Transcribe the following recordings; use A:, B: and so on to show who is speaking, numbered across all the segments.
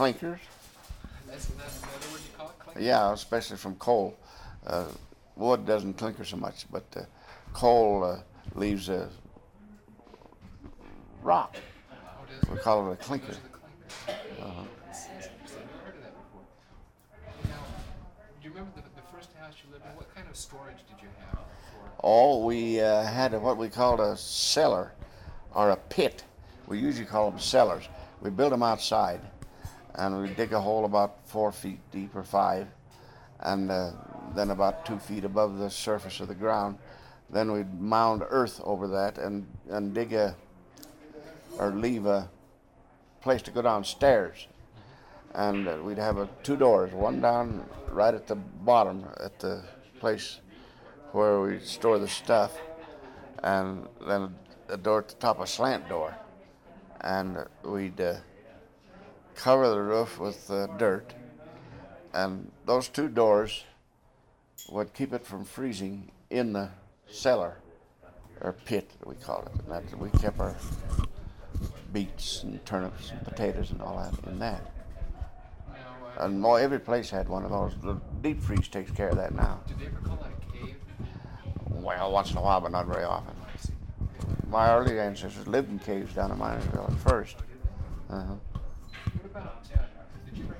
A: clinkers.
B: That's another word you call it, clinker?
A: Yeah, especially from coal. Uh, Wood doesn't clinker so much, but coal leaves a rock.
B: Oh, does
A: We
B: it?
A: call it a
B: Those
A: clinker.
B: are the clinkers.
A: Uh-huh.
B: That's interesting. Never heard of that before. Now, do you remember the first house you lived in? What kind of storage did you have for?
A: Oh, we had what we called a cellar or a pit. We usually call them cellars. We built them outside, and we dig a hole about 4 feet deep or 5, and then about 2 feet above the surface of the ground. Then we'd mound earth over that and dig or leave a place to go downstairs. And we'd have two doors, one down right at the bottom at the place where we store the stuff, and then a door at the top, a slant door. And we'd cover the roof with dirt, and those two doors would keep it from freezing in the cellar, or pit, we call it. And that, we kept our beets and turnips and potatoes and all that in that.
B: Now,
A: And every place had one of those. The deep freeze takes care of that now.
B: did they ever call that a cave?
A: Well, once in a while, but not very often.
B: I see.
A: My early ancestors lived in caves down in Minersville at first. Uh-huh.
B: What about, did you ever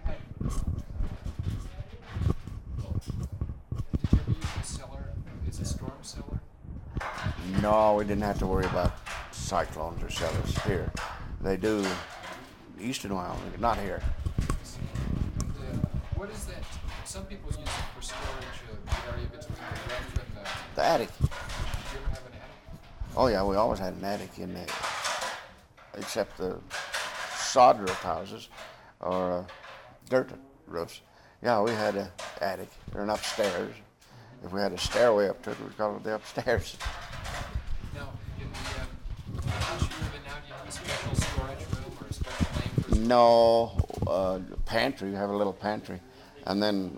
B: use the cellar as a storm cellar?
A: No, we didn't have to worry about cyclones or cellars here. They do east in Wyoming, not here.
B: And, what is that? Some people use it for storage, the area between the roof and
A: The attic.
B: did you ever have an attic?
A: Oh yeah, we always had an attic in there, except the sod roof houses or dirt roofs. Yeah, we had an attic or an upstairs. If we had a stairway up to it, we'd call it the upstairs.
B: Now, in the house you live in now, do you have a special storage room or a special name for storage?
A: No, pantry. You have a little pantry, and then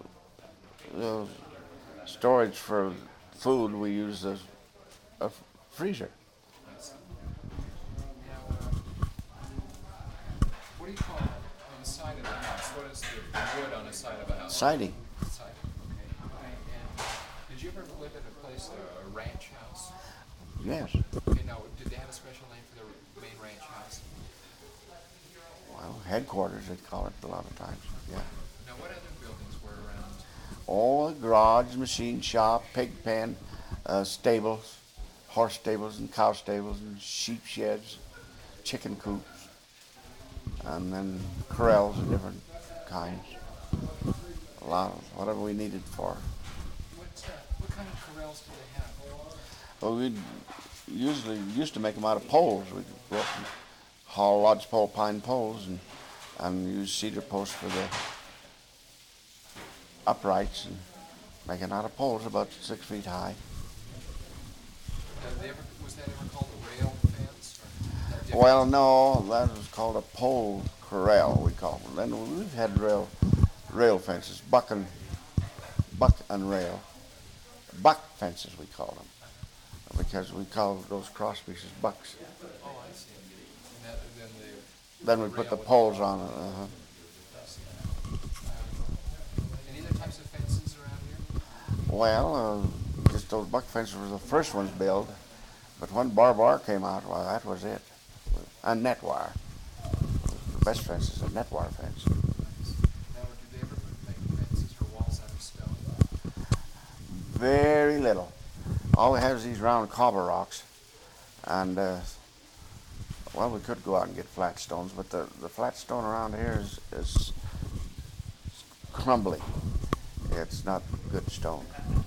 A: storage for food. We use a freezer.
B: I see. Now, what do you call on the side of the house? What is the wood on the side of a house?
A: Siding.
B: Siding, okay. And did you ever live in a place, a ranch house?
A: Yes.
B: Okay, now, did they have a special name for the main ranch house?
A: Well, headquarters, they'd call it a lot of times. Yeah.
B: Now, what other buildings were around?
A: All the garage, machine shop, pig pen, stables, horse stables and cow stables and sheep sheds, chicken coops, and then corrals of different kinds. A lot of whatever we needed for.
B: What kind of corrals do they have?
A: Well, we usually used to make them out of poles. We'd go up and haul lodgepole pine poles and use cedar posts for the uprights and make it out of poles about 6 feet high.
B: Was that ever called a rail fence? Or that
A: Well, no, that was called a pole corral, we call them. Then we've had rail fences, buck and rail. Buck fences, we call them, because we call those cross pieces bucks.
B: Oh, I see. And
A: Then we put the poles on it. Uh-huh.
B: any other types of fences around here?
A: Well, just those buck fences were the first ones built, but when barbed wire came out, well, that was it. And net wire. The best fence is a net wire fence.
B: Now, did they ever make fences or walls out of stone?
A: Very little. All we have is these round cobble rocks, and well, we could go out and get flat stones, but the flat stone around here is crumbly. It's not good stone.